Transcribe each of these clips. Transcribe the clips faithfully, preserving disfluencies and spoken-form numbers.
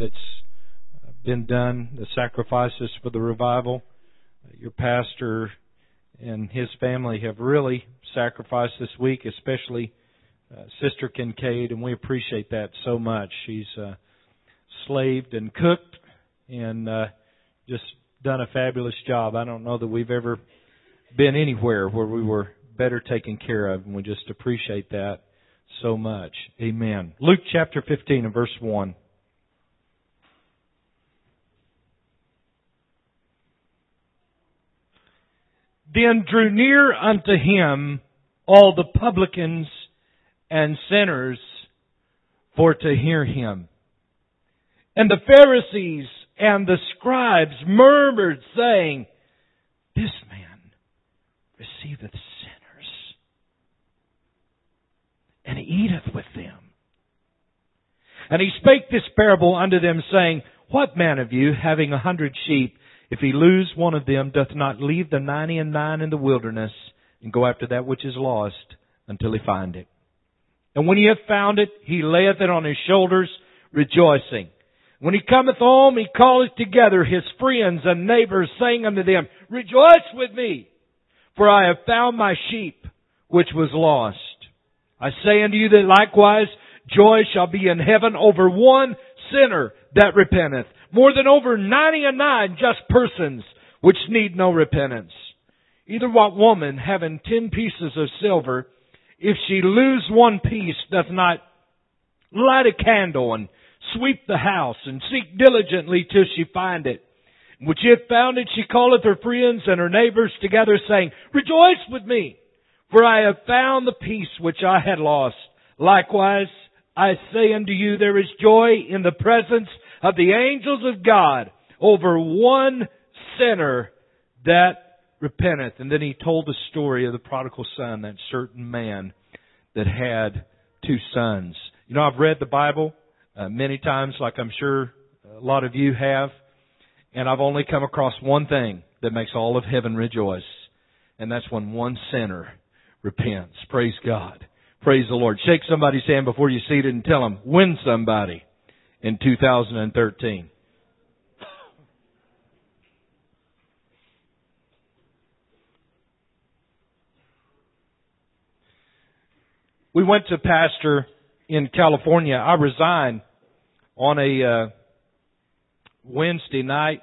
that's been done, the sacrifices for the revival. Your pastor and his family have really sacrificed this week, especially uh, Sister Kincaid, and we appreciate that so much. She's uh, slaved and cooked and uh, just done a fabulous job. I don't know that we've ever been anywhere where we were better taken care of, and we just appreciate that so much. Amen. Luke chapter fifteen and verse one. Then drew near unto him all the publicans and sinners for to hear him. And the Pharisees and the scribes murmured, saying, This man receiveth sinners, and eateth with them. And he spake this parable unto them, saying, What man of you, having a hundred sheep, if he lose one of them, doth not leave the ninety and nine in the wilderness, and go after that which is lost, until he find it? And when he hath found it, he layeth it on his shoulders, rejoicing. When he cometh home, he calleth together his friends and neighbors, saying unto them, Rejoice with me, for I have found my sheep, which was lost. I say unto you that likewise joy shall be in heaven over one sinner that repenteth, more than over ninety and nine just persons which need no repentance. Either what woman, having ten pieces of silver, if she lose one piece, doth not light a candle and sweep the house and seek diligently till she find it? When she hath found it, she calleth her friends and her neighbors together, saying, Rejoice with me, for I have found the piece which I had lost. Likewise, I say unto you, there is joy in the presence of the angels of God over one sinner that repenteth. And then he told the story of the prodigal son, that certain man that had two sons. You know, I've read the Bible uh, many times, like I'm sure a lot of you have, and I've only come across one thing that makes all of heaven rejoice, and that's when one sinner repents. Praise God. Praise the Lord. Shake somebody's hand before you see it and tell them, win somebody in two thousand thirteen. We went to pastor in California. I resigned on a uh, Wednesday night.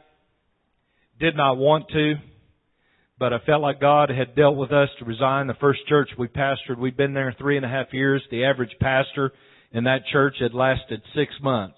Did not want to, but I felt like God had dealt with us to resign. The first church we pastored, we'd been there three and a half years. The average pastor in that church had lasted six months.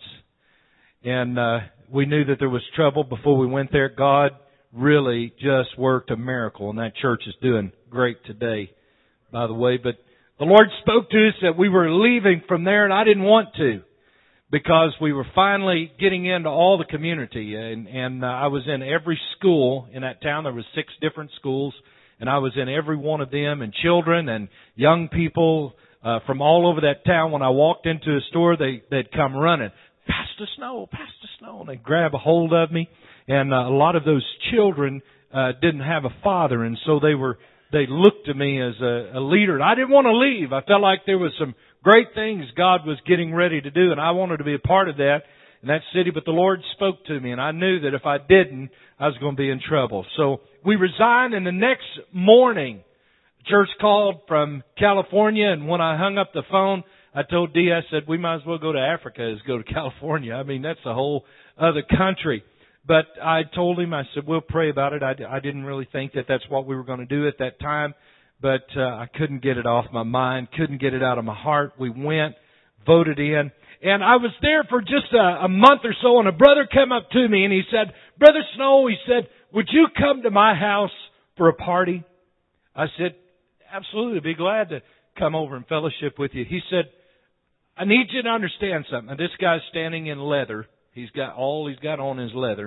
And uh, we knew that there was trouble before we went there. God really just worked a miracle, and that church is doing great today, by the way. But the Lord spoke to us that we were leaving from there, and I didn't want to, because we were finally getting into all the community. And, and uh, I was in every school in that town. There was six different schools, and I was in every one of them, and children and young people uh, from all over that town. When I walked into a store, they, they'd come running, Pastor Snow, Pastor Snow, and they'd grab a hold of me. And uh, a lot of those children uh, didn't have a father, and so they were they looked to me as a, a leader. And I didn't want to leave. I felt like there was some great things God was getting ready to do, and I wanted to be a part of that in that city. But the Lord spoke to me, and I knew that if I didn't, I was going to be in trouble. So we resigned, and the next morning, the church called from California, and when I hung up the phone, I told Dee, I said, we might as well go to Africa as go to California. I mean, that's a whole other country. But I told him, I said, we'll pray about it. I, I didn't really think that that's what we were going to do at that time. But uh, I couldn't get it off my mind, couldn't get it out of my heart. We went, voted in. And I was there for just a, a month or so, and a brother came up to me, and he said, Brother Snow, he said, would you come to my house for a party? I said, absolutely, I'd be glad to come over and fellowship with you. He said, I need you to understand something. And this guy's standing in leather. He's got all he's got on is leather.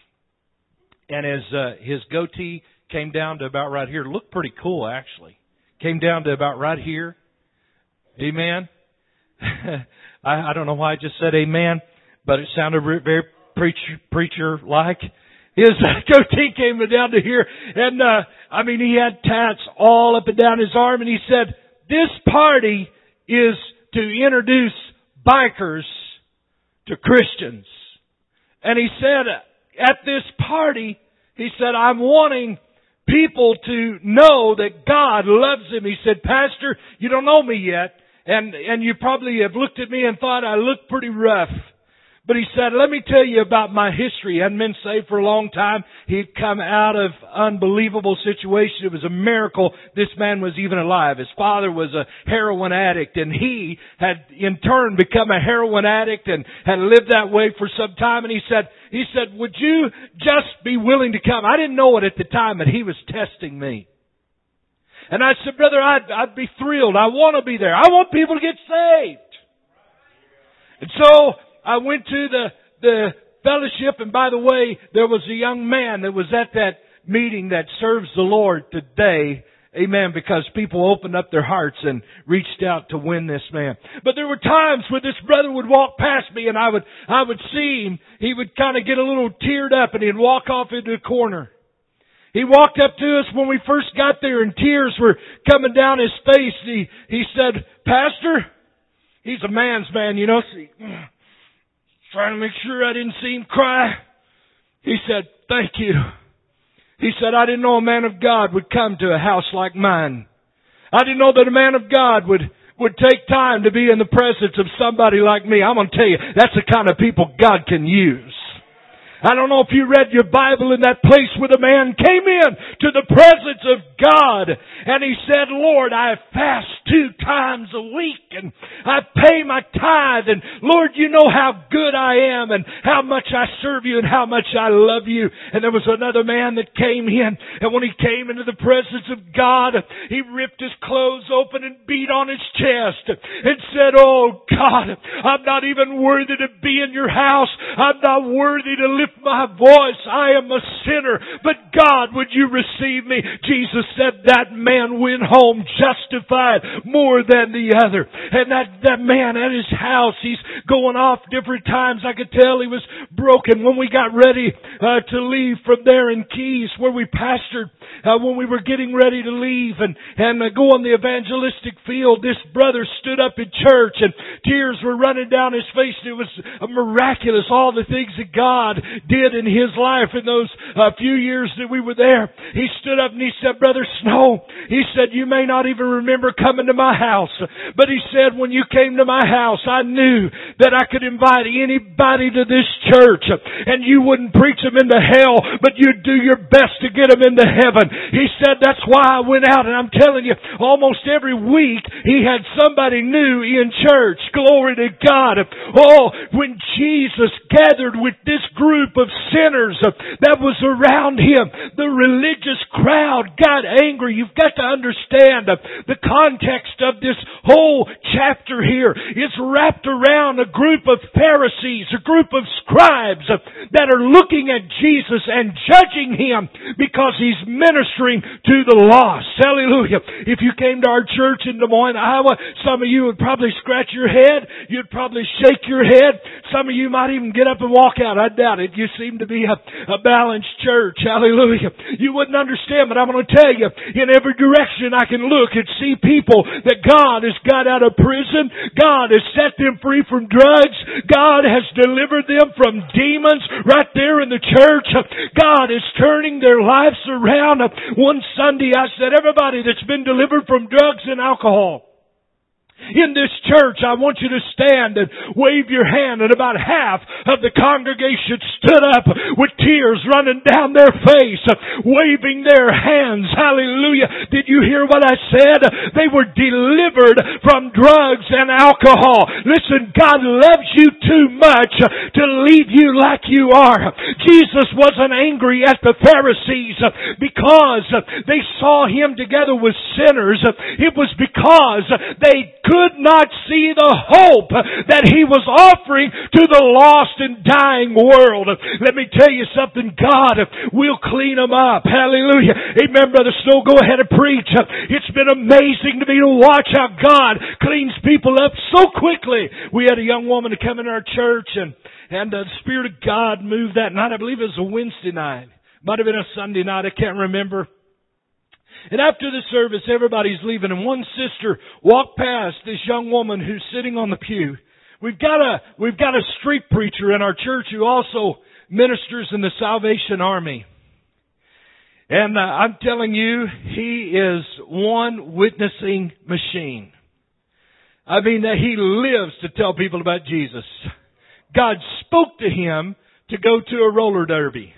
And his, uh, his goatee came down to about right here. Looked pretty cool, actually. Came down to about right here. Amen. I, I don't know why I just said amen, but it sounded very preacher, preacher-like. His goatee came down to here. And, uh, I mean, he had tats all up and down his arm. And he said, this party is to introduce bikers to Christians. And he said, at this party, he said, I'm wanting people to know that God loves him. He said, Pastor, you don't know me yet. And, and you probably have looked at me and thought I look pretty rough. But he said, let me tell you about my history. He hadn't been saved for a long time. He'd come out of unbelievable situation. It was a miracle this man was even alive. His father was a heroin addict, and he had in turn become a heroin addict and had lived that way for some time. And he said, he said, would you just be willing to come? I didn't know it at the time, but he was testing me. And I said, brother, I'd, I'd be thrilled. I want to be there. I want people to get saved. And so I went to the, the fellowship, and by the way, there was a young man that was at that meeting that serves the Lord today. Amen. Because people opened up their hearts and reached out to win this man. But there were times where this brother would walk past me and I would, I would see him. He would kind of get a little teared up and he'd walk off into a corner. He walked up to us when we first got there and tears were coming down his face. He, he said, Pastor, he's a man's man, you know, so he, trying to make sure I didn't see him cry. He said, thank you. He said, I didn't know a man of God would come to a house like mine. I didn't know that a man of God would, would take time to be in the presence of somebody like me. I'm going to tell you, that's the kind of people God can use. I don't know if you read your Bible in that place where the man came in to the presence of God and he said, Lord, I fast two times a week and I pay my tithe, and Lord, you know how good I am and how much I serve you and how much I love you. And there was another man that came in, and when he came into the presence of God, he ripped his clothes open and beat on his chest and said, oh God, I'm not even worthy to be in your house. I'm not worthy to lift my voice. I am a sinner, but God, would you receive me? Jesus said that man went home justified more than the other. And that, that man at his house, he's going off different times. I could tell he was broken. When we got ready uh, to leave from there in Keys, where we pastored, uh, when we were getting ready to leave and, and uh, go on the evangelistic field, this brother stood up in church and tears were running down his face. It was uh, miraculous, all the things that God did in his life in those uh, few years that we were there. He stood up and he said, Brother Snow, he said, you may not even remember coming to my house, but he said, when you came to my house, I knew that I could invite anybody to this church and you wouldn't preach them into hell, but you'd do your best to get them into heaven. He said, that's why I went out, and I'm telling you, almost every week he had somebody new in church. Glory to God. Oh, when Jesus gathered with this group of sinners that was around him, the religious crowd got angry. You've got to understand the context of this whole chapter here is wrapped around a group of Pharisees, a group of scribes that are looking at Jesus and judging him because he's ministering to the lost. Hallelujah. If you came to our church in Des Moines, Iowa, some of you would probably scratch your head. You'd probably shake your head. Some of you might even get up and walk out. I doubt it. You seem to be a, a balanced church. Hallelujah. You wouldn't understand, but I'm going to tell you, in every direction I can look and see people that God has got out of prison. God has set them free from drugs. God has delivered them from demons right there in the church. God is turning their lives around. One Sunday I said, everybody that's been delivered from drugs and alcohol in this church, I want you to stand and wave your hand. And about half of the congregation stood up with tears running down their face, waving their hands. Hallelujah. Did you hear what I said? They were delivered from drugs and alcohol. Listen, God loves you too much to leave you like you are. Jesus wasn't angry at the Pharisees because they saw him together with sinners. It was because they could not see the hope that he was offering to the lost and dying world. Let me tell you something. God will clean them up. Hallelujah. Amen, Brother Snow. Go ahead and preach. It's been amazing to me to watch how God cleans people up so quickly. We had a young woman to come in our church, and, and the Spirit of God moved that night. I believe it was a Wednesday night. Might have been a Sunday night. I can't remember. And after the service, everybody's leaving, and one sister walked past this young woman who's sitting on the pew. We've got a, we've got a street preacher in our church who also ministers in the Salvation Army. And uh, I'm telling you, he is one witnessing machine. I mean, uh, he lives to tell people about Jesus. God spoke to him to go to a roller derby.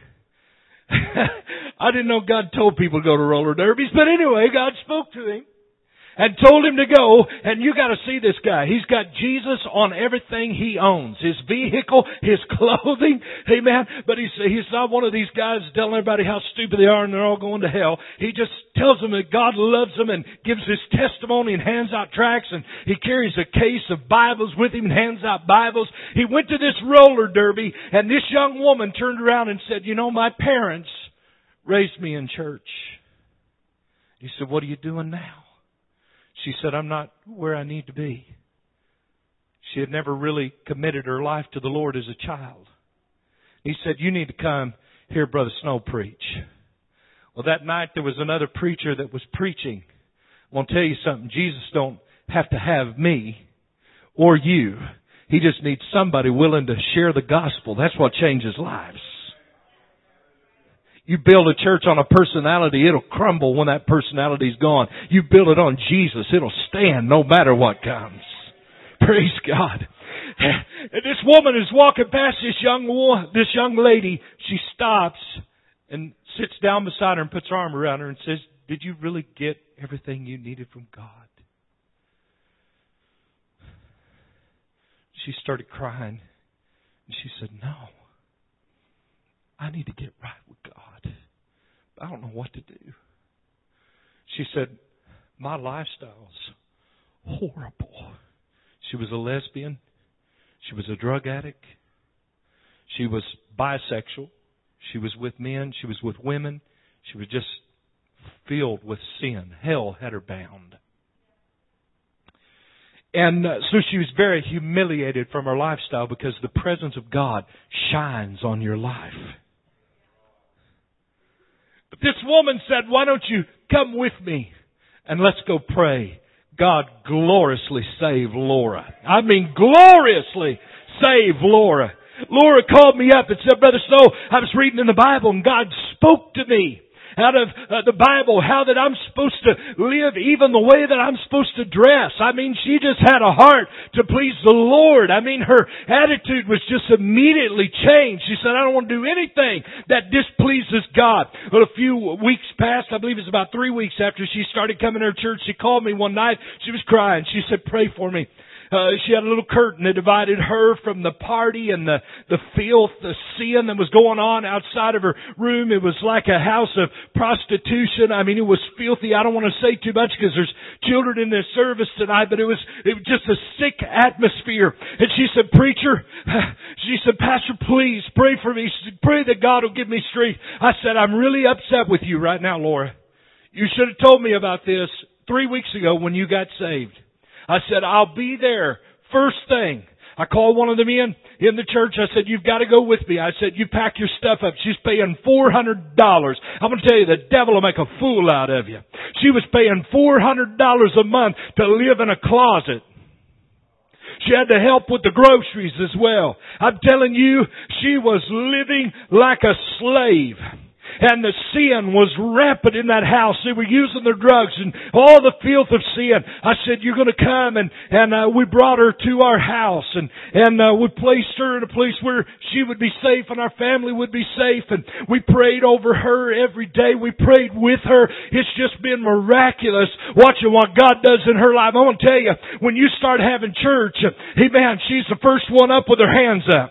I didn't know God told people to go to roller derbies, but anyway, God spoke to him and told him to go, and you got to see this guy. He's got Jesus on everything he owns. His vehicle, his clothing, amen. But he's, he's not one of these guys telling everybody how stupid they are and they're all going to hell. He just tells them that God loves them and gives his testimony and hands out tracts, and he carries a case of Bibles with him and hands out Bibles. He went to this roller derby, and this young woman turned around and said, you know, my parents raised me in church. He said, what are you doing now? She said, I'm not where I need to be. She had never really committed her life to the Lord as a child. He said, you need to come hear Brother Snow preach. Well, that night there was another preacher that was preaching. I'm going to tell you something. Jesus don't have to have me or you. He just needs somebody willing to share the gospel. That's what changes lives. You build a church on a personality, it'll crumble when that personality's gone. You build it on Jesus, it'll stand no matter what comes. Praise God. And this woman is walking past this young this young lady. She stops and sits down beside her and puts her arm around her and says, did you really get everything you needed from God? She started crying. And she said, no. I need to get right with God. I don't know what to do. She said, my lifestyle's horrible. She was a lesbian. She was a drug addict. She was bisexual. She was with men. She was with women. She was just filled with sin. Hell had her bound. And uh, so she was very humiliated from her lifestyle because the presence of God shines on your life. But this woman said, why don't you come with me and let's go pray. God gloriously saved Laura. I mean gloriously saved Laura. Laura called me up and said, Brother Snow, I was reading in the Bible and God spoke to me out of uh, the Bible, how that I'm supposed to live even the way that I'm supposed to dress. I mean, she just had a heart to please the Lord. I mean, her attitude was just immediately changed. She said, I don't want to do anything that displeases God. Well, a few weeks passed, I believe it was about three weeks after she started coming to her church. She called me one night. She was crying. She said, pray for me. Uh, she had a little curtain that divided her from the party and the, the filth, the sin that was going on outside of her room. It was like a house of prostitution. I mean, it was filthy. I don't want to say too much because there's children in this service tonight, but it was, it was just a sick atmosphere. And she said, preacher, she said, pastor, please pray for me. She said, pray that God will give me strength. I said, I'm really upset with you right now, Laura. You should have told me about this three weeks ago when you got saved. I said, I'll be there first thing. I called one of the men in the church. I said, you've got to go with me. I said, you pack your stuff up. She's paying four hundred dollars. I'm going to tell you, the devil will make a fool out of you. She was paying four hundred dollars a month to live in a closet. She had to help with the groceries as well. I'm telling you, she was living like a slave. And the sin was rampant in that house. They were using their drugs and all the filth of sin. I said, you're going to come. And, and uh, we brought her to our house. And, and uh, we placed her in a place where she would be safe and our family would be safe. And we prayed over her every day. We prayed with her. It's just been miraculous watching what God does in her life. I want to tell you, when you start having church, hey man, she's the first one up with her hands up.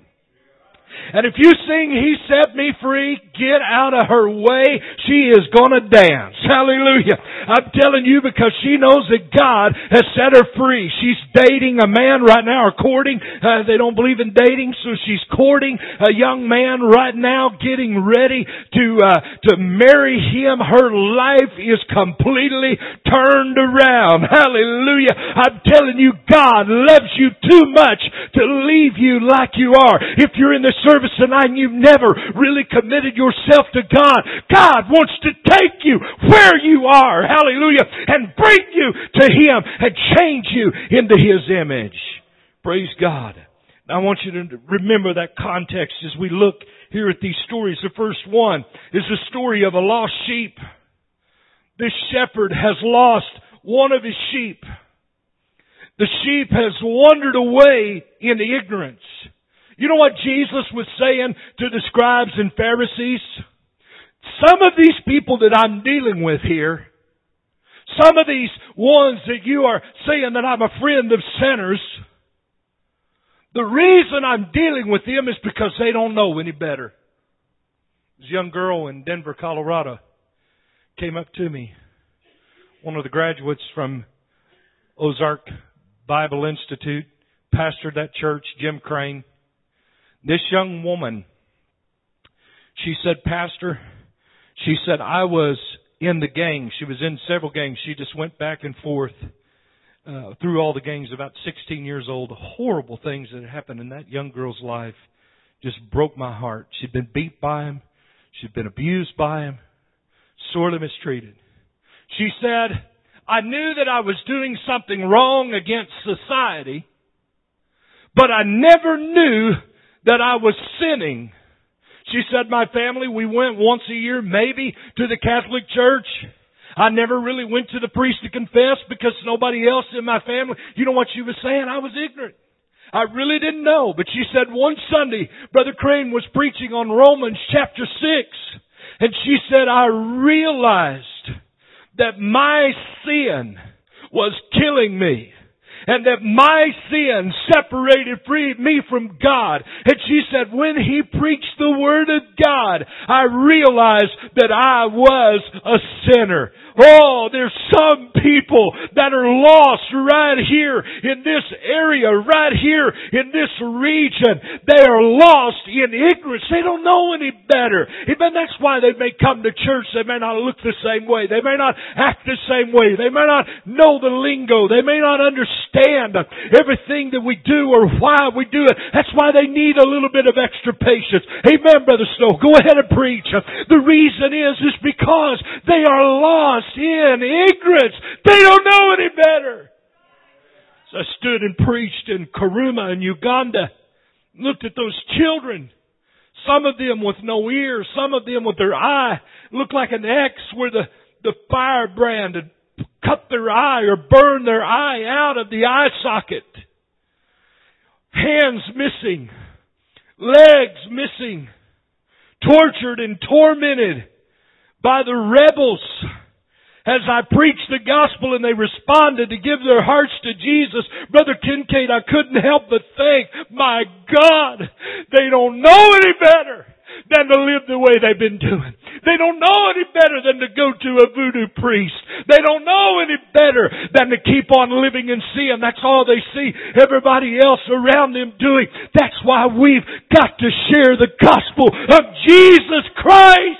And if you sing, He Set Me Free, get out of her way. She is gonna dance. Hallelujah. I'm telling you because she knows that God has set her free. She's dating a man right now, or courting. Uh, they don't believe in dating, so she's courting a young man right now, getting ready to, uh, to marry him. Her life is completely turned around. Hallelujah. I'm telling you, God loves you too much to leave you like you are. If you're in the service tonight and you've never really committed yourself to God, God wants to take you where you are, hallelujah, and bring you to Him and change you into His image. Praise God. I want you to remember that context as we look here at these stories. The first one is the story of a lost sheep. This shepherd has lost one of his sheep. The sheep has wandered away in ignorance. You know what Jesus was saying to the scribes and Pharisees? Some of these people that I'm dealing with here, some of these ones that you are saying that I'm a friend of sinners, the reason I'm dealing with them is because they don't know any better. This young girl in Denver, Colorado, came up to me. One of the graduates from Ozark Bible Institute, pastored that church, Jim Crane. This young woman, she said, Pastor, she said, I was in the gang. She was in several gangs. She just went back and forth uh, through all the gangs, about sixteen years old. Horrible things that happened in that young girl's life just broke my heart. She'd been beat by him. She'd been abused by him. Sorely mistreated. She said, I knew that I was doing something wrong against society, but I never knew that I was sinning. She said, my family, we went once a year maybe to the Catholic Church. I never really went to the priest to confess because nobody else in my family. You know what she was saying? I was ignorant. I really didn't know. But she said one Sunday, Brother Crane was preaching on Romans chapter six. And she said, I realized that my sin was killing me. And that my sin separated free me from God. And she said, when he preached the Word of God, I realized that I was a sinner. Oh, there's some people that are lost right here in this area, right here in this region. They are lost in ignorance. They don't know any better. Even that's why they may come to church. They may not look the same way. They may not act the same way. They may not know the lingo. They may not understand everything that we do or why we do it. That's why they need a little bit of extra patience. Amen, Brother Snow. Go ahead and preach. The reason is, is because they are lost in ignorance. They don't know any better. So I stood and preached in Karuma in Uganda. Looked at those children. Some of them with no ears. Some of them with their eye. Looked like an X where the, the firebrand had cut their eye or burned their eye out of the eye socket. Hands missing. Legs missing. Tortured and tormented by the rebels. As I preached the gospel and they responded to give their hearts to Jesus, Brother Kincaid, I couldn't help but think, my God, they don't know any better than to live the way they've been doing. They don't know any better than to go to a voodoo priest. They don't know any better than to keep on living in sin. That's all they see everybody else around them doing. That's why we've got to share the gospel of Jesus Christ.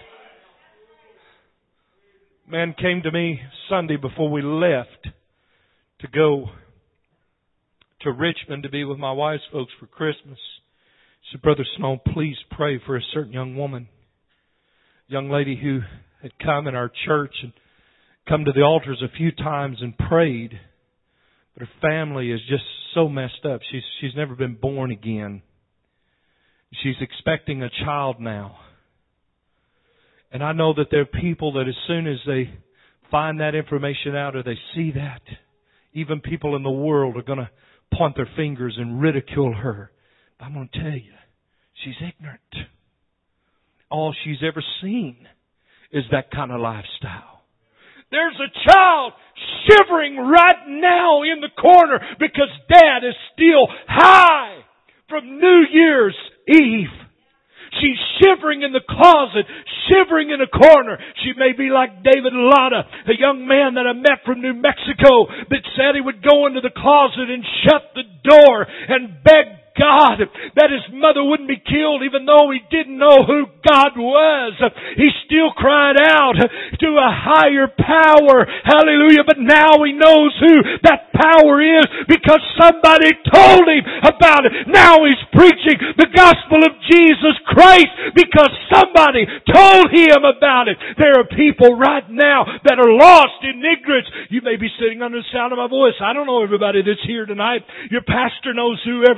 Man came to me Sunday before we left to go to Richmond to be with my wife's folks for Christmas. He said, Brother Snow, please pray for a certain young woman. Young lady who had come in our church and come to the altars a few times and prayed. But her family is just so messed up. She's, she's never been born again. She's expecting a child now. And I know that there are people that as soon as they find that information out or they see that, even people in the world are going to point their fingers and ridicule her. But I'm going to tell you, she's ignorant. All she's ever seen is that kind of lifestyle. There's a child shivering right now in the corner because Dad is still high from New Year's Eve. She's shivering in the closet, shivering in a corner. She may be like David Lotta, a young man that I met from New Mexico that said he would go into the closet and shut the door and beg God that his mother wouldn't be killed even though he didn't know who God was. He still cried out to a higher power. Hallelujah. But now he knows who that power is because somebody told him about it. Now he's preaching the gospel of Jesus Christ because somebody told him about it. There are people right now that are lost in ignorance. You may be sitting under the sound of my voice. I don't know everybody that's here tonight. Your pastor knows whoever is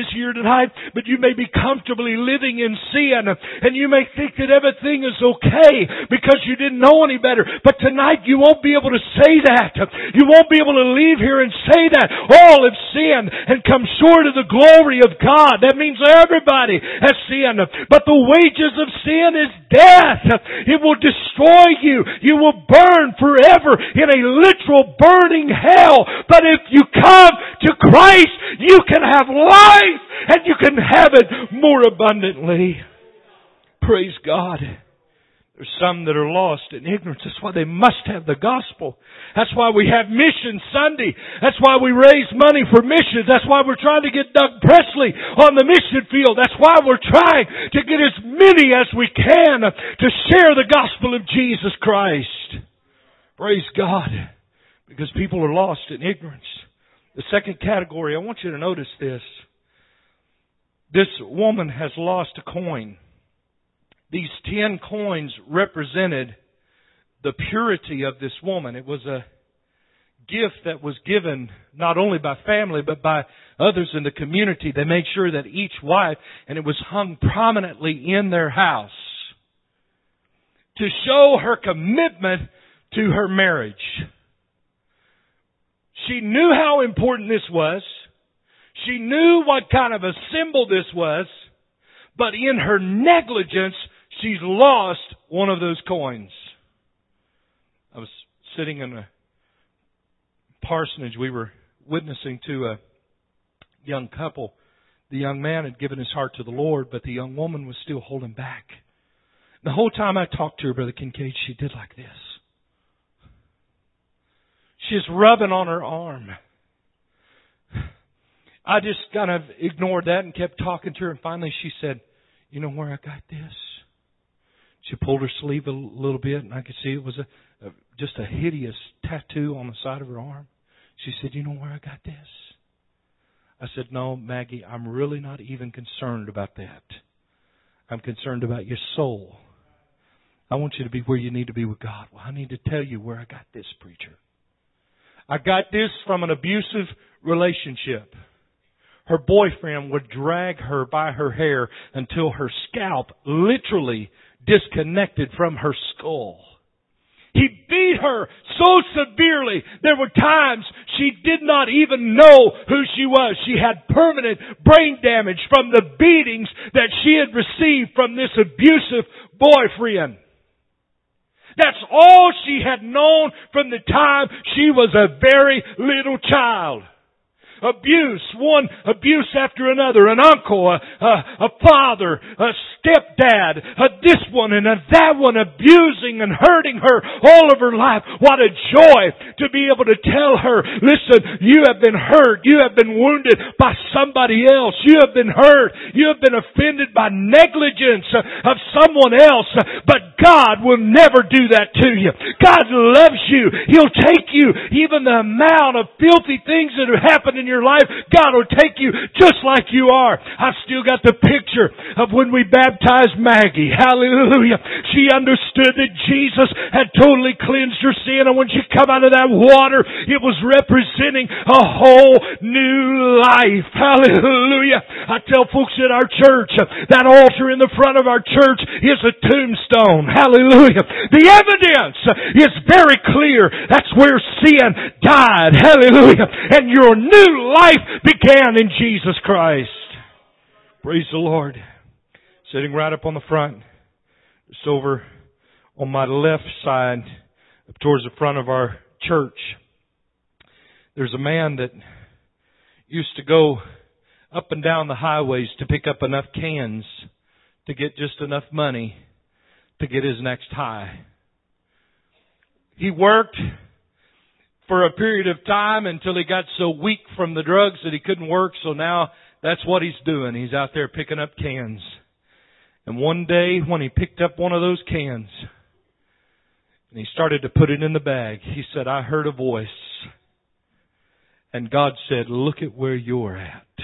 is here tonight, but you may be comfortably living in sin, and you may think that everything is okay because you didn't know any better. But tonight you won't be able to say that. You won't be able to leave here and say that. All have sinned and come short of the glory of God. That means everybody has sinned. But the wages of sin is death. It will destroy you. You will burn forever in a literal burning hell. But if you come to Christ, you can have life, and you can have it more abundantly. Praise God. There's some that are lost in ignorance. That's why they must have the gospel. That's why we have Mission Sunday. That's why we raise money for missions. That's why we're trying to get Doug Presley on the mission field. That's why we're trying to get as many as we can to share the gospel of Jesus Christ. Praise God. Because people are lost in ignorance. The second category, I want you to notice this. This woman has lost a coin. These ten coins represented the purity of this woman. It was a gift that was given not only by family but by others in the community. They made sure that each wife, and it was hung prominently in their house to show her commitment to her marriage. She knew how important this was. She knew what kind of a symbol this was. But in her negligence, she's lost one of those coins. I was sitting in a parsonage. We were witnessing to a young couple. The young man had given his heart to the Lord, but the young woman was still holding back. The whole time I talked to her, Brother Kincaid, she did like this. She's rubbing on her arm. I just kind of ignored that and kept talking to her. And finally she said, "You know where I got this?" She pulled her sleeve a little bit, and I could see it was a, a just a hideous tattoo on the side of her arm. She said, "You know where I got this?" I said, "No, Maggie, I'm really not even concerned about that. I'm concerned about your soul. I want you to be where you need to be with God." "Well, I need to tell you where I got this, preacher. I got this from an abusive relationship. Her boyfriend would drag her by her hair until her scalp literally disconnected from her skull. He beat her so severely, there were times she did not even know who she was. She had permanent brain damage from the beatings that she had received from this abusive boyfriend. That's all she had known from the time she was a very little child. Abuse, one abuse after another, an uncle, a, a, a father, a stepdad, a this one and a that one abusing and hurting her all of her life. What a joy to be able to tell her, "Listen, you have been hurt, you have been wounded by somebody else, you have been hurt, you have been offended by negligence of someone else, but God will never do that to you. God loves you. He'll take you, even the amount of filthy things that have happened in your life, God will take you just like you are." I've still got the picture of when we baptized Maggie. Hallelujah. She understood that Jesus had totally cleansed her sin, and when she come out of that water, it was representing a whole new life. Hallelujah. I tell folks at our church, that altar in the front of our church is a tombstone. Hallelujah. The evidence is very clear. That's where sin died. Hallelujah. And your new life began in Jesus Christ. Praise the Lord. Sitting right up on the front, just over on my left side, up towards the front of our church, there's a man that used to go up and down the highways to pick up enough cans to get just enough money to get his next high. He worked for a period of time until he got so weak from the drugs that he couldn't work. So now that's what he's doing. He's out there picking up cans. And one day when he picked up one of those cans and he started to put it in the bag, he said, "I heard a voice. And God said, 'Look at where you're at.'"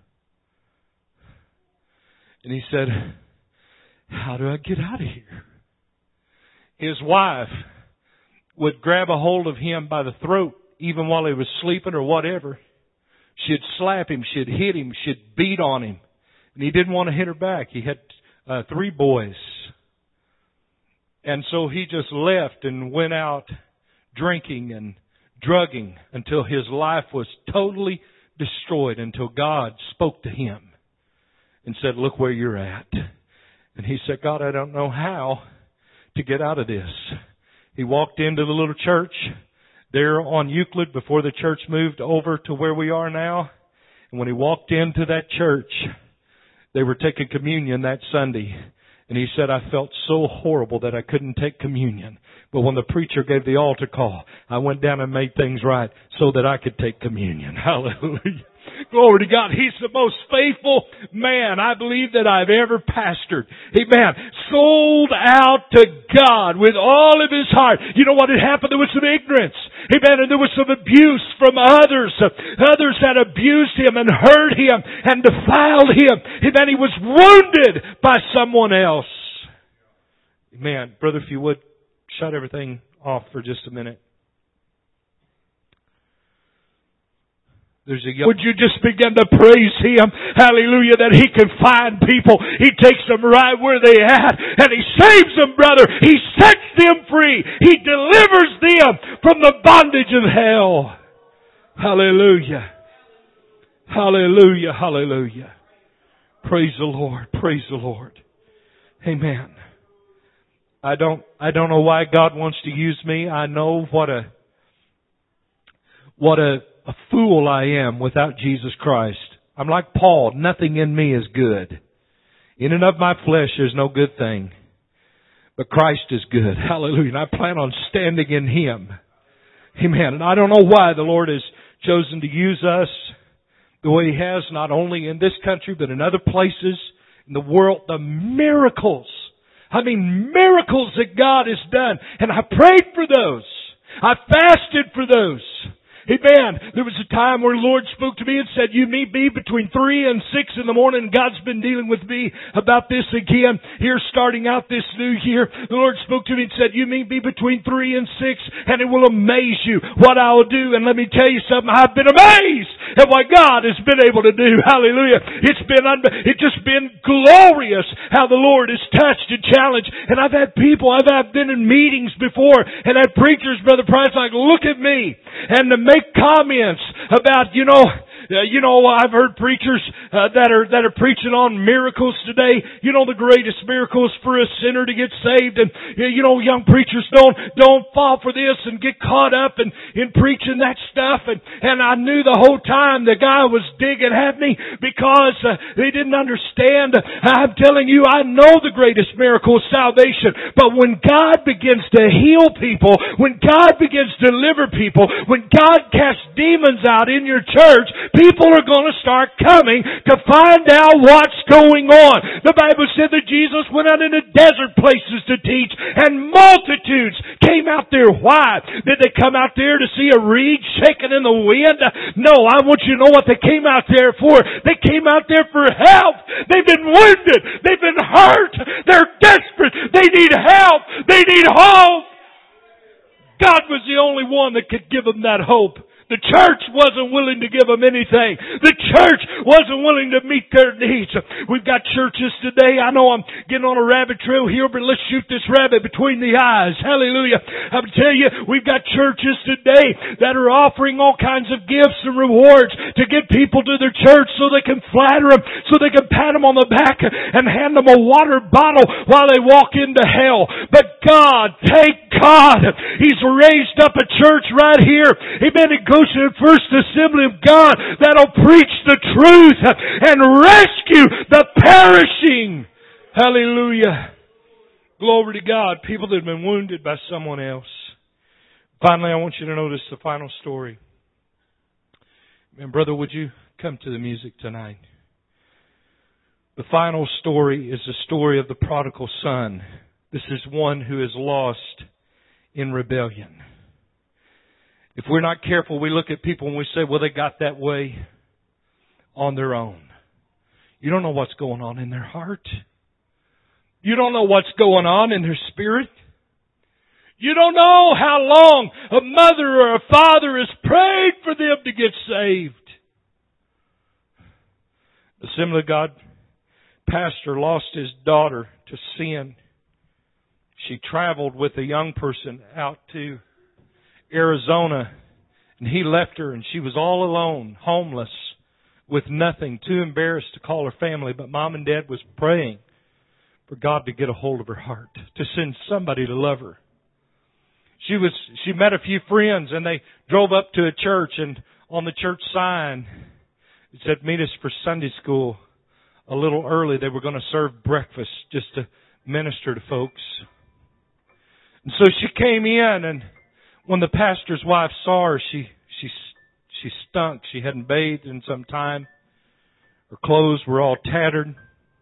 And he said, "How do I get out of here?" His wife would grab a hold of him by the throat even while he was sleeping or whatever. She'd slap him, she'd hit him, she'd beat on him. And he didn't want to hit her back. He had uh, three boys. And so he just left and went out drinking and drugging until his life was totally destroyed, until God spoke to him and said, look where you're at. And he said, God, I don't know how to get out of this. He walked into the little church there on Euclid before the church moved over to where we are now. And when he walked into that church, they were taking communion that Sunday. And he said, I felt so horrible that I couldn't take communion. But when the preacher gave the altar call, I went down and made things right so that I could take communion. Hallelujah. Glory to God. He's the most faithful man I believe that I've ever pastored. Amen. Sold out to God with all of his heart. You know what had happened? There was some ignorance. Amen. And there was some abuse from others. Others that abused him and hurt him and defiled him. Amen. He was wounded by someone else. Amen. Brother, if you would, shut everything off for just a minute. There's a young... Would you just begin to praise Him? Hallelujah, that He can find people. He takes them right where they at and He saves them, brother. He sets them free. He delivers them from the bondage of hell. Hallelujah. Hallelujah. Hallelujah. Praise the Lord. Praise the Lord. Amen. I don't, I don't know why God wants to use me. I know what a, what a, A fool I am without Jesus Christ. I'm like Paul. Nothing in me is good. In and of my flesh there's no good thing. But Christ is good. Hallelujah. And I plan on standing in Him. Amen. And I don't know why the Lord has chosen to use us the way He has, not only in this country, but in other places in the world. The miracles. I mean, miracles that God has done. And I prayed for those. I fasted for those. Amen. There was a time where the Lord spoke to me and said, you meet me between three and six in the morning. God's been dealing with me about this again here starting out this new year. The Lord spoke to me and said, you meet me between three and six and it will amaze you what I will do. And let me tell you something. I've been amazed at what God has been able to do. Hallelujah. It's been, un- it's just been glorious how the Lord has touched and challenged. And I've had people, I've, I've been in meetings before and had preachers, Brother Price, like, look at me. And to make comments about, you know, Uh, you know, I've heard preachers uh, that are that are preaching on miracles today. You know, the greatest miracle is for a sinner to get saved, and you know, young preachers don't don't fall for this and get caught up in in preaching that stuff. And and I knew the whole time the guy was digging at me because uh, they didn't understand. I'm telling you, I know the greatest miracle is salvation, but when God begins to heal people, when God begins to deliver people, when God casts demons out in your church, people are going to start coming to find out what's going on. The Bible said that Jesus went out into desert places to teach, and multitudes came out there. Why? Did they come out there to see a reed shaking in the wind? No, I want you to know what they came out there for. They came out there for help. They've been wounded. They've been hurt. They're desperate. They need help. They need hope. God was the only one that could give them that hope. The church wasn't willing to give them anything. The church wasn't willing to meet their needs. We've got churches today. I know I'm getting on a rabbit trail here, but let's shoot this rabbit between the eyes. Hallelujah. I'm telling you, we've got churches today that are offering all kinds of gifts and rewards to get people to their church so they can flatter them, so they can pat them on the back and hand them a water bottle while they walk into hell. But God, thank God, He's raised up a church right here. Amen. It goes to the First Assembly of God that'll preach the truth and rescue the perishing. Hallelujah. Glory to God. People that have been wounded by someone else. Finally, I want you to notice the final story. And brother, would you come to the music tonight? The final story is the story of the prodigal son. This is one who is lost in rebellion. If we're not careful, we look at people and we say, well, they got that way on their own. You don't know what's going on in their heart. You don't know what's going on in their spirit. You don't know how long a mother or a father has prayed for them to get saved. Assembly of God pastor lost his daughter to sin. She traveled with a young person out to Arizona, and he left her, and she was all alone, homeless, with nothing, too embarrassed to call her family. But Mom and Dad was praying for God to get a hold of her heart, to send somebody to love her. She was she met a few friends, and they drove up to a church, and on the church sign it said, "Meet us for Sunday school a little early." They were going to serve breakfast just to minister to folks. And so she came in, and when the pastor's wife saw her, she she she stunk. She hadn't bathed in some time. Her clothes were all tattered.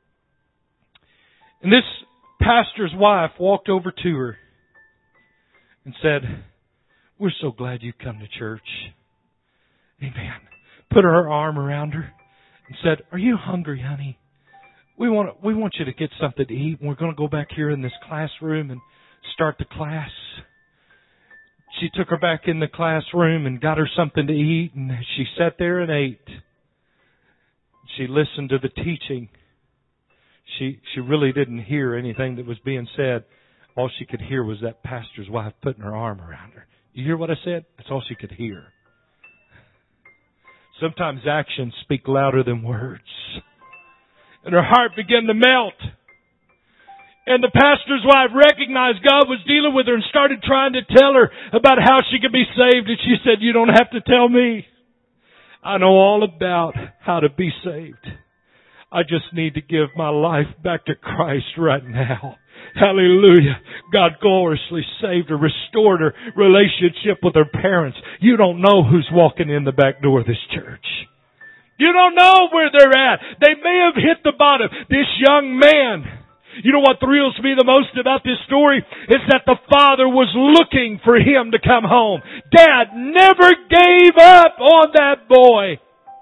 And this pastor's wife walked over to her and said, "We're so glad you come to church." Amen. Put her arm around her and said, "Are you hungry, honey? We want we want you to get something to eat. And we're going to go back here in this classroom and start the class." She took her back in the classroom and got her something to eat, and she sat there and ate. She listened to the teaching. She she really didn't hear anything that was being said. All she could hear was that pastor's wife putting her arm around her. You hear what I said? That's all she could hear. Sometimes actions speak louder than words. And her heart began to melt. And the pastor's wife recognized God was dealing with her and started trying to tell her about how she could be saved. And she said, "You don't have to tell me. I know all about how to be saved. I just need to give my life back to Christ right now." Hallelujah. God gloriously saved her, restored her relationship with her parents. You don't know who's walking in the back door of this church. You don't know where they're at. They may have hit the bottom. This young man, you know what thrills me the most about this story? Is that the father was looking for him to come home. Dad never gave up on that boy.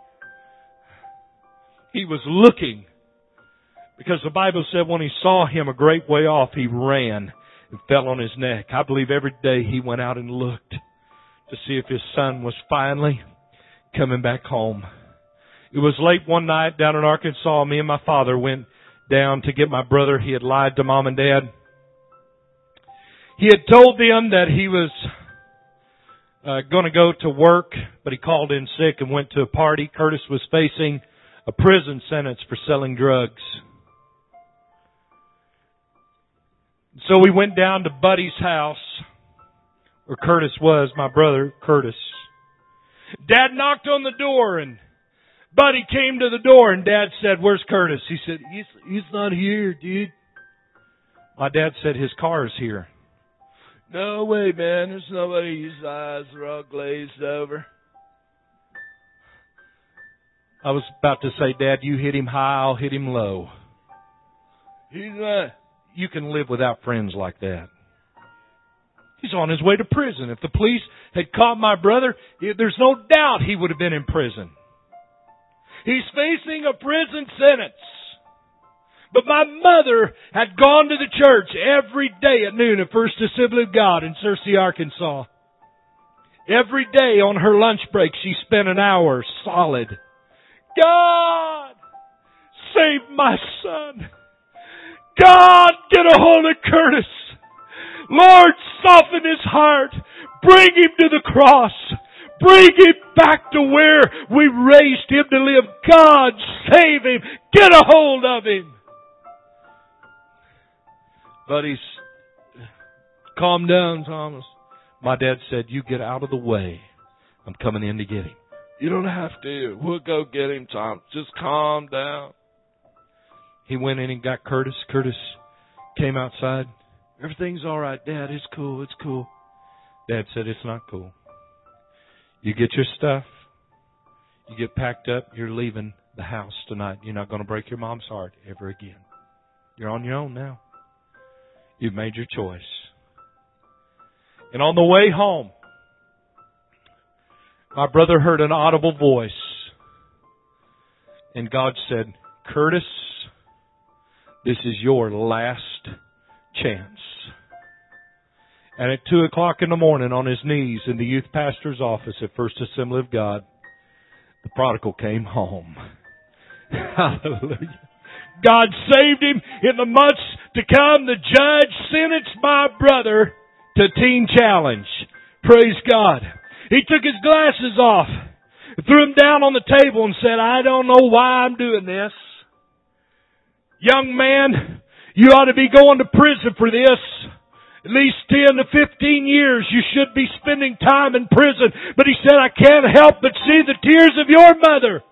He was looking. Because the Bible said when he saw him a great way off, he ran and fell on his neck. I believe every day he went out and looked to see if his son was finally coming back home. It was late one night down in Arkansas. Me and my father went down to get my brother. He had lied to Mom and Dad. He had told them that he was uh, going to go to work, but he called in sick and went to a party. Curtis was facing a prison sentence for selling drugs. So we went down to Buddy's house, where Curtis was, my brother, Curtis. Dad knocked on the door, and Buddy came to the door, and Dad said, "Where's Curtis?" He said, he's, he's not here, dude. My dad said, "His car is here." "No way, man. There's nobody. His eyes are all glazed over." I was about to say, "Dad, you hit him high, I'll hit him low." He's not. You can live without friends like that. He's on his way to prison. If the police had caught my brother, there's no doubt he would have been in prison. He's facing a prison sentence. But my mother had gone to the church every day at noon at First Assembly of God in Searcy, Arkansas. Every day on her lunch break, she spent an hour solid. "God, save my son. God, get a hold of Curtis. Lord, soften his heart. Bring him to the cross. Bring him back to where we raised him to live. God, save him. Get a hold of him." Buddies, calm down, Thomas. My dad said, "You get out of the way. I'm coming in to get him." "You don't have to. We'll go get him, Tom. Just calm down." He went in and got Curtis. Curtis came outside. "Everything's all right, Dad. It's cool. It's cool." Dad said, "It's not cool. You get your stuff. You get packed up. You're leaving the house tonight. You're not going to break your mom's heart ever again. You're on your own now. You've made your choice." And on the way home, my brother heard an audible voice. And God said, "Curtis, this is your last chance." And at two o'clock in the morning on his knees in the youth pastor's office at First Assembly of God, the prodigal came home. Hallelujah. God saved him. In the months to come, the judge sentenced my brother to teen challenge. Praise God. He took his glasses off, threw them down on the table and said, I don't know why I'm doing this. Young man, you ought to be going to prison for this. At least ten to fifteen years you should be spending time in prison. But he said, I can't help but see the tears of your mother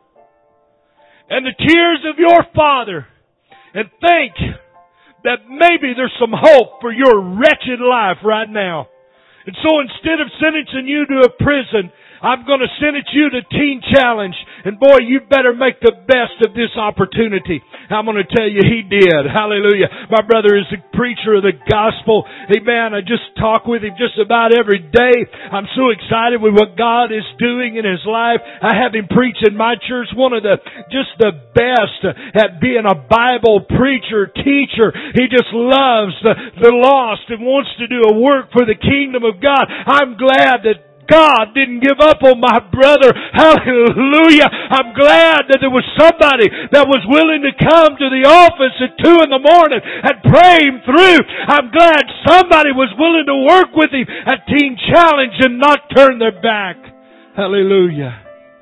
and the tears of your father and think that maybe there's some hope for your wretched life right now. And so instead of sentencing you to a prison, I'm going to sentence you to Teen Challenge. And boy, you better make the best of this opportunity. I'm going to tell you, he did. Hallelujah. My brother is a preacher of the gospel. Amen. I just talk with him just about every day. I'm so excited with what God is doing in his life. I have him preach in my church. One of the, just the best at being a Bible preacher, teacher. He just loves the, the lost and wants to do a work for the kingdom of God. I'm glad that God didn't give up on my brother. Hallelujah. I'm glad that there was somebody that was willing to come to the office at two in the morning and pray him through. I'm glad somebody was willing to work with him at Teen Challenge and not turn their back. Hallelujah.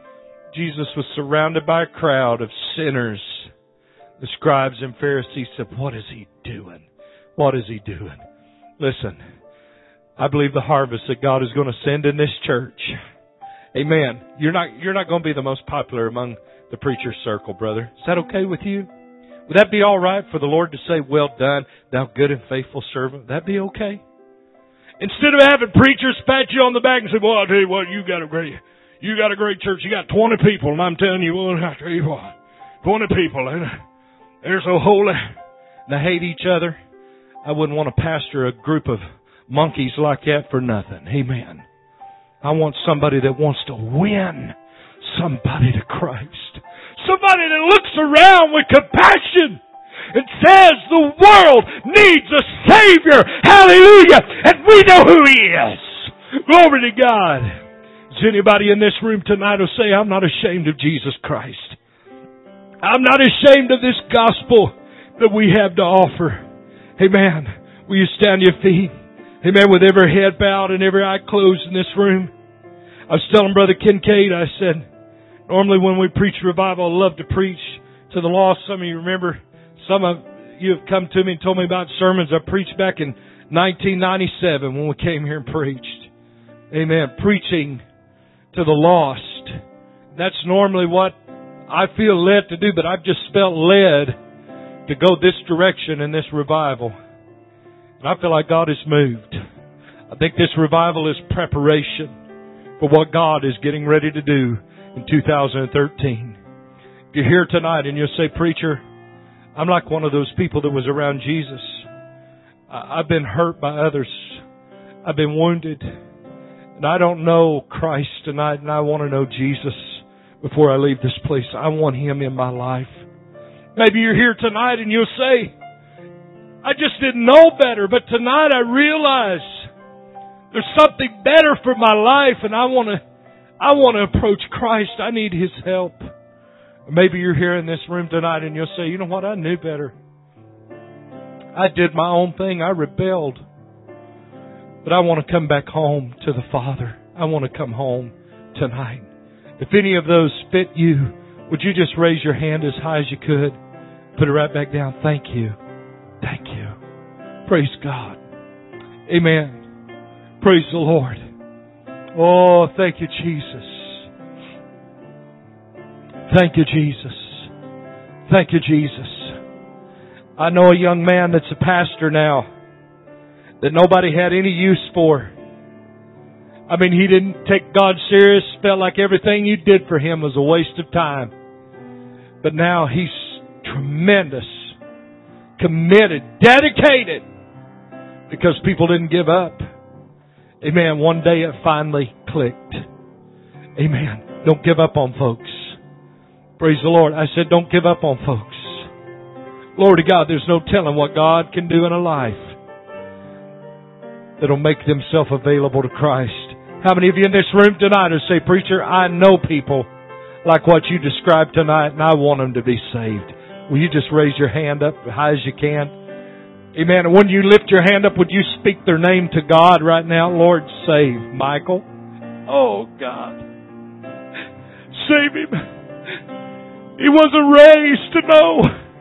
Jesus was surrounded by a crowd of sinners. The scribes and Pharisees said, what is he doing? What is he doing? Listen. I believe the harvest that God is going to send in this church. Amen. You're not, you're not going to be the most popular among the preacher's circle, brother. Is that okay with you? Would that be all right for the Lord to say, well done, thou good and faithful servant? Would that be okay? Instead of having preachers pat you on the back and say, well, I'll tell you what, you got a great, you got a great church. You got twenty people, and I'm telling you, well, I'll tell you what, twenty people, and they're so holy, and they hate each other. I wouldn't want to pastor a group of monkeys like that for nothing. Amen. I want somebody that wants to win somebody to Christ. Somebody that looks around with compassion and says the world needs a Savior. Hallelujah. And we know who He is. Glory to God. Is anybody in this room tonight who say, I'm not ashamed of Jesus Christ. I'm not ashamed of this gospel that we have to offer. Amen. Will you stand to your feet? Amen. With every head bowed and every eye closed in this room. I was telling Brother Kincaid, I said, normally when we preach revival, I love to preach to the lost. Some of you remember, some of you have come to me and told me about sermons I preached back in nineteen ninety-seven when we came here and preached. Amen. Preaching to the lost. That's normally what I feel led to do, but I've just felt led to go this direction in this revival. And I feel like God has moved. I think this revival is preparation for what God is getting ready to do in two thousand thirteen. If you're here tonight and you'll say, preacher, I'm like one of those people that was around Jesus. I've been hurt by others. I've been wounded. And I don't know Christ tonight, and I want to know Jesus before I leave this place. I want Him in my life. Maybe you're here tonight and you'll say, I just didn't know better, but tonight I realize there's something better for my life, and I want to, I want to approach Christ. I need His help. Or maybe you're here in this room tonight and you'll say, you know what? I knew better. I did my own thing. I rebelled. But I want to come back home to the Father. I want to come home tonight. If any of those fit you, would you just raise your hand as high as you could? Put it right back down. Thank you. Thank you. Praise God. Amen. Praise the Lord. Oh, thank you, Jesus. Thank you, Jesus. Thank you, Jesus. I know a young man that's a pastor now that nobody had any use for. I mean, he didn't take God serious, felt like everything you did for him was a waste of time. But now he's tremendous, committed, dedicated, because people didn't give up. Amen. One day it finally clicked. Amen. Don't give up on folks. Praise the Lord. I said, don't give up on folks. Glory to God, there's no telling what God can do in a life that'll make themselves available to Christ. How many of you in this room tonight will say, preacher, I know people like what you described tonight, and I want them to be saved. Will you just raise your hand up as high as you can? Amen. And when you lift your hand up, would you speak their name to God right now? Lord, save Michael. Oh, God. Save him. He wasn't raised to know.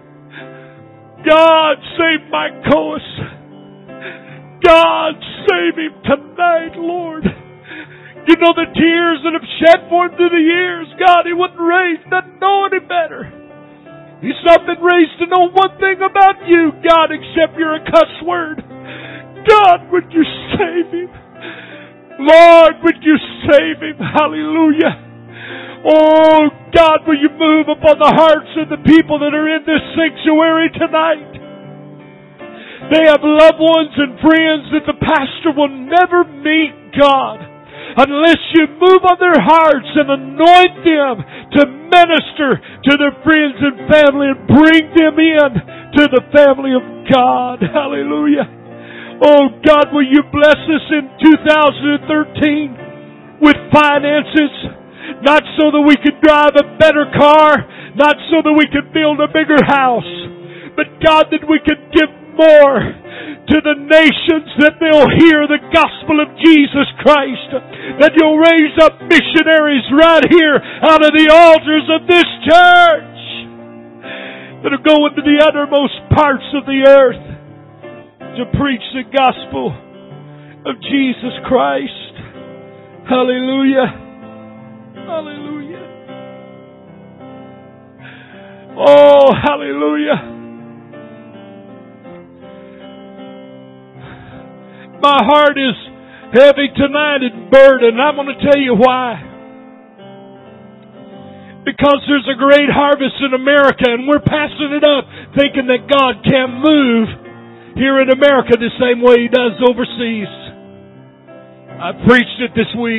God, save Mike Coas. God, save him tonight, Lord. You know the tears that have shed for him through the years. God, he wasn't raised not to know any better. He's not been raised to know one thing about you, God, except you're a cuss word. God, would you save him? Lord, would you save him? Hallelujah. Oh, God, will you move upon the hearts of the people that are in this sanctuary tonight? They have loved ones and friends that the pastor will never meet, God, unless you move on their hearts and anoint them to minister to their friends and family and bring them in to the family of God. Hallelujah. Oh, God, will you bless us in two thousand thirteen with finances, not so that we could drive a better car, not so that we could build a bigger house, but God, that we could give more to the nations, that they'll hear the gospel of Jesus Christ, that you'll raise up missionaries right here out of the altars of this church that'll go into the uttermost parts of the earth to preach the gospel of Jesus Christ. Hallelujah. Hallelujah. Oh, hallelujah. My heart is heavy tonight and burdened. I'm going to tell you why. Because there's a great harvest in America, and we're passing it up thinking that God can move here in America the same way He does overseas. I preached it this week.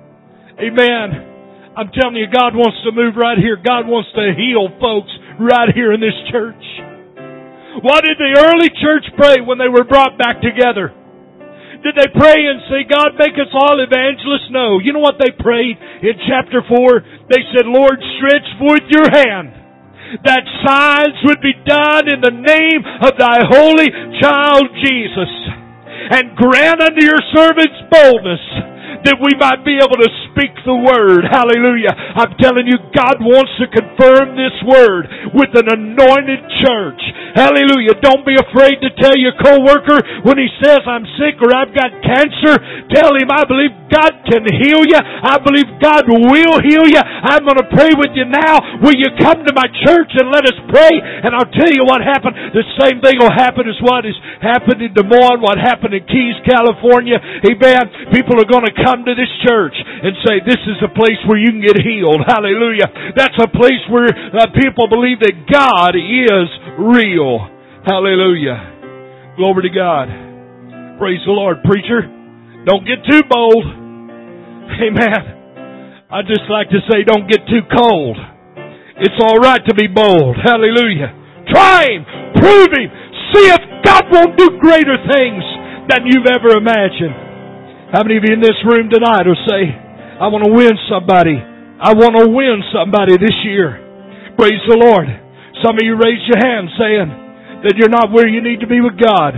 Amen. I'm telling you, God wants to move right here. God wants to heal folks right here in this church. Why did the early church pray when they were brought back together? Did they pray and say, God, make us all evangelists? No. You know what they prayed in chapter four? They said, Lord, stretch forth your hand, that signs would be done in the name of thy holy child Jesus. And grant unto your servants boldness, that we might be able to speak the word. Hallelujah. I'm telling you, God wants to confirm this word with an anointed church. Hallelujah. Don't be afraid to tell your coworker when he says, I'm sick or I've got cancer. Tell him, I believe God can heal you. I believe God will heal you. I'm going to pray with you now. Will you come to my church and let us pray? And I'll tell you what happened. The same thing will happen as what has happened in Des Moines, what happened in Keys, California. Amen. People are going to come to this church and say, this is a place where you can get healed. Hallelujah. That's a place where uh, people believe that God is real. Hallelujah. Glory to God. Praise the Lord. Preacher, don't get too bold. Amen. I just like to say, don't get too cold. It's all right to be bold. Hallelujah. Try Him. Prove Him. See if God won't do greater things than you've ever imagined. How many of you in this room tonight will say, I want to win somebody. I want to win somebody this year. Praise the Lord. Some of you raised your hand saying that you're not where you need to be with God.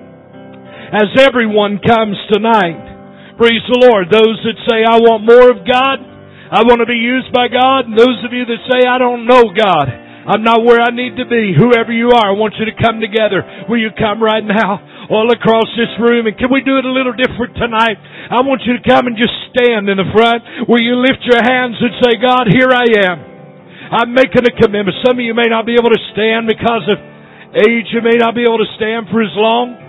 As everyone comes tonight, praise the Lord. Those that say, I want more of God, I want to be used by God. And those of you that say, I don't know God, I'm not where I need to be. Whoever you are, I want you to come together. Will you come right now? All across this room. And can we do it a little different tonight? I want you to come and just stand in the front. Will you lift your hands and say, God, here I am. I'm making a commitment. Some of you may not be able to stand because of age. You may not be able to stand for as long.